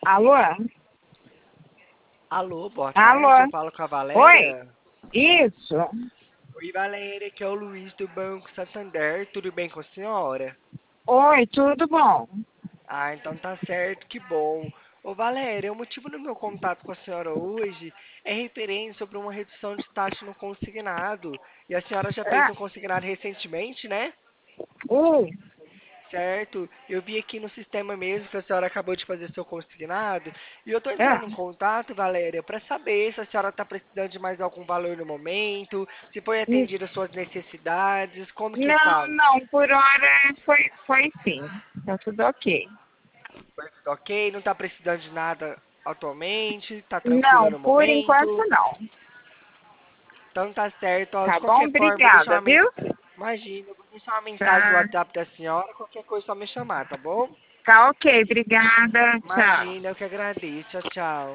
Alô? Alô, boa tarde, eu Alô? falo com a Oi? Valéria. Isso? Oi, Valéria, que é o Luiz do Banco Santander, tudo bem com a senhora? Oi, tudo bom? Ah, então tá certo, que bom. Ô, Valéria, o motivo do meu contato com a senhora hoje é referente sobre uma redução de taxa no consignado. E a senhora já fez É, um consignado recentemente, né? oi, Certo? Eu vi aqui no sistema mesmo que a senhora acabou de fazer seu consignado. E eu tô é. entrando em contato, Valéria, para saber se a senhora está precisando de mais algum valor no momento, se foi N- atendida as suas necessidades, como que Não, está? não, por hora foi sim. Tá tudo ok. Foi tudo ok? Não está precisando de nada atualmente? Está tranquila Não, no por enquanto momento? não. Então tá certo. Ó, de Tá bom? qualquer forma, vou deixar Obrigada, uma viu? Imagina, eu vou deixar uma mensagem no Tá, WhatsApp da senhora, qualquer coisa é só me chamar, tá bom? tá ok, obrigada. Tchau. Imagina, eu que agradeço. Tchau, tchau.